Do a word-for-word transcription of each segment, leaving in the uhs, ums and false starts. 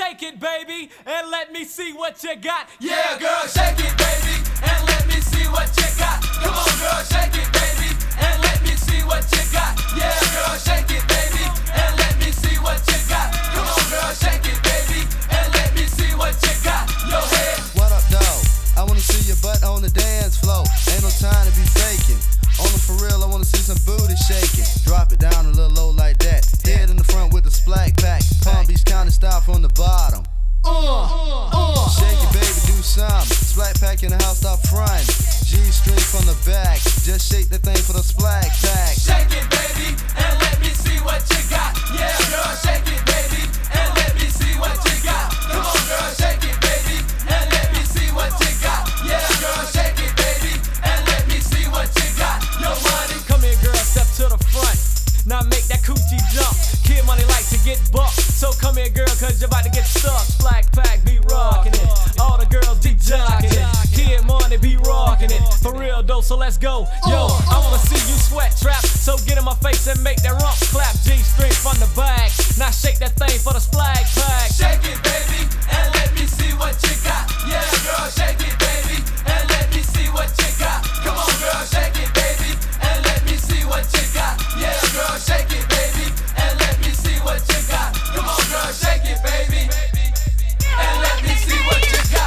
shake it, baby, and let me see what you got. Yeah, girl, shake it, baby, and let me see what you got. Come on, girl, shake it, baby, and let me see what you got. Yeah, girl, shake it, baby, and let me see what you got. Come on, girl, shake it, baby, and let me see what you got. Yo, head. What up, dog? I wanna see your butt on the dance floor. Ain't no time to be faking. On the for real, I wanna see some booty shaking. Drop it down a little low like that. Head in the front with the splack pack. Palm Beach County style from the bottom. Uh, uh, uh, Shake it, baby, do something. Splack pack in the house, stop frontin'. G-string from the back. Just shake the thing for the splack pack. Shake it, baby, and let me see what you got. Yeah, girl, shake it, baby, and let me see what you got. Come on, girl, shake it, baby, and let me see what you got. Yeah, girl, shake it, baby, and let me see what you got. Yo, money. Come here, girl, step to the front. Now make that coochie jump. Kid Money like to get bucked. So come here, girl, cause you're about to get stuck. Splack pack, be rockin' it. All the girls be jockin' it. Kid Money be rockin' it. For real though, so let's go. Yo, I wanna see you sweat trap. So get in my face and make that rump clap. G-string from the back. Now shake that thing for the splack pack. Shake it, baby, and let me see what you got. Yeah, girl, shake it, baby, and let me see what you got. Come on, girl, shake it, baby, and let me see what you got. Yeah, girl, shake it, baby, and let me see what you got. Come on, girl, shake it, baby, and let me see what you got.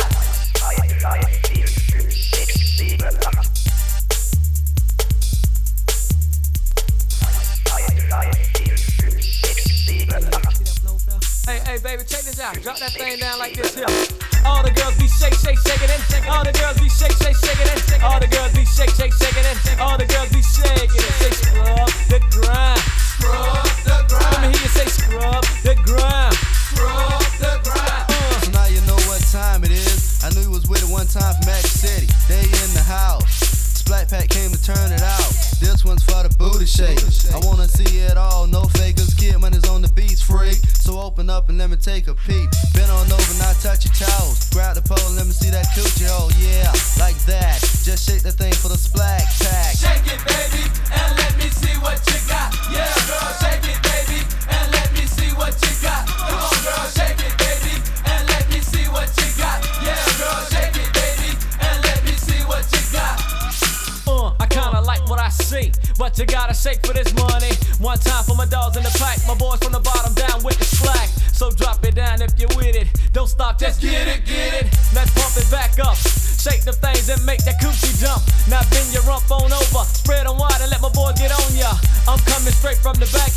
Hey, hey, baby, check this out. Drop that thing down like this here. All the girls be shake, shake, shaking it. All the girls be shake, shake, shaking it. All the girls be shake, shake, shaking it. All the girls be shaking it. Say scrub the grind. Scrub the grind. Let me hear you say scrub the grind. Scrub the grind. Uh. So now you know what time it is. I knew you was with it one time from Magic City. They in the house. Splack Pack came to turn it out. This one's for the booty shakers. I wanna see it all, no fakers. Kid Money's on the beats, freak. So open up and let me take a peep. Bend on over, now touch your toes. Grab the pole, let me see that coochie hole. Yeah, like that. Just shake the thing for the splack pack. Shake it, baby, and let me see what you got. Yeah, girl, shake it, baby, and let me see what you got. Come on, girl, shake it, baby, and let me see what you got. Yeah, girl, shake it, baby, and let me see what you got. Uh, I kinda like what I see, but you gotta shake for this money. One time for my dogs in the pack, my boys from the bottom down with the slack. So drop it down if you're with it. Don't stop, just get it, get it. Let's pump it back up. Shake the things and make that coochie jump. Now bend your rump on over, spread on wide and let my boys get on ya. I'm coming straight from the back